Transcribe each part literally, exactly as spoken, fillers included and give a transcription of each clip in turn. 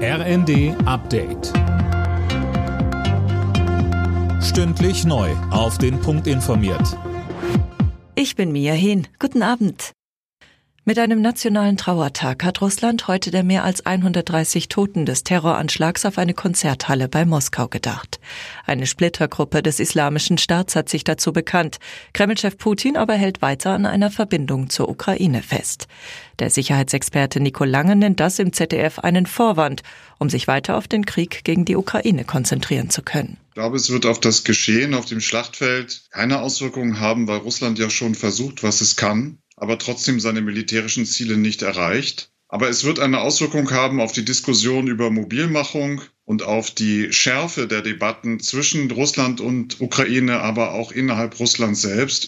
R N D Update. Stündlich neu auf den Punkt informiert. Ich bin Mia Hehn. Guten Abend. Mit einem nationalen Trauertag hat Russland heute der mehr als hundertdreißig Toten des Terroranschlags auf eine Konzerthalle bei Moskau gedacht. Eine Splittergruppe des Islamischen Staats hat sich dazu bekannt. Kreml-Chef Putin aber hält weiter an einer Verbindung zur Ukraine fest. Der Sicherheitsexperte Nico Lange nennt das im Z D F einen Vorwand, um sich weiter auf den Krieg gegen die Ukraine konzentrieren zu können. Ich glaube, es wird auf das Geschehen auf dem Schlachtfeld keine Auswirkungen haben, weil Russland ja schon versucht, was es kann, aber trotzdem seine militärischen Ziele nicht erreicht. Aber es wird eine Auswirkung haben auf die Diskussion über Mobilmachung und auf die Schärfe der Debatten zwischen Russland und Ukraine, aber auch innerhalb Russlands selbst.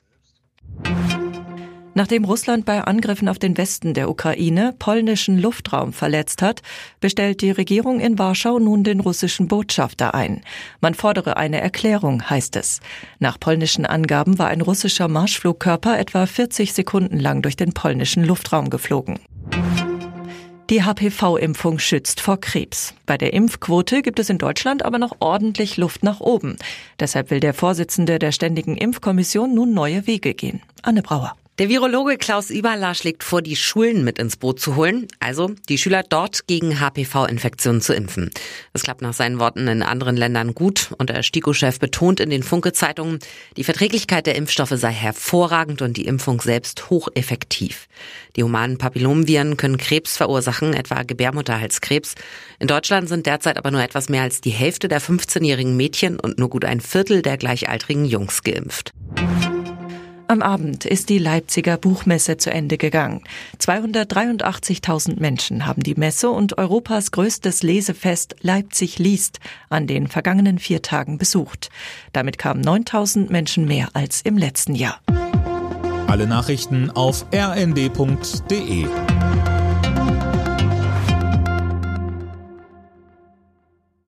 Nachdem Russland bei Angriffen auf den Westen der Ukraine polnischen Luftraum verletzt hat, bestellt die Regierung in Warschau nun den russischen Botschafter ein. Man fordere eine Erklärung, heißt es. Nach polnischen Angaben war ein russischer Marschflugkörper etwa vierzig Sekunden lang durch den polnischen Luftraum geflogen. Die H P V-Impfung schützt vor Krebs. Bei der Impfquote gibt es in Deutschland aber noch ordentlich Luft nach oben. Deshalb will der Vorsitzende der Ständigen Impfkommission nun neue Wege gehen. Anne Brauer. Der Virologe Klaus Überler schlägt vor, die Schulen mit ins Boot zu holen, also die Schüler dort gegen H P V-Infektionen zu impfen. Das klappt nach seinen Worten in anderen Ländern gut und der STIKO-Chef betont in den Funke-Zeitungen, die Verträglichkeit der Impfstoffe sei hervorragend und die Impfung selbst hocheffektiv. Die humanen Papillomviren können Krebs verursachen, etwa Gebärmutterhalskrebs. In Deutschland sind derzeit aber nur etwas mehr als die Hälfte der fünfzehnjährigen Mädchen und nur gut ein Viertel der gleichaltrigen Jungs geimpft. Am Abend ist die Leipziger Buchmesse zu Ende gegangen. zweihundertdreiundachtzigtausend Menschen haben die Messe und Europas größtes Lesefest Leipzig liest an den vergangenen vier Tagen besucht. Damit kamen neuntausend Menschen mehr als im letzten Jahr. Alle Nachrichten auf r n d punkt d e.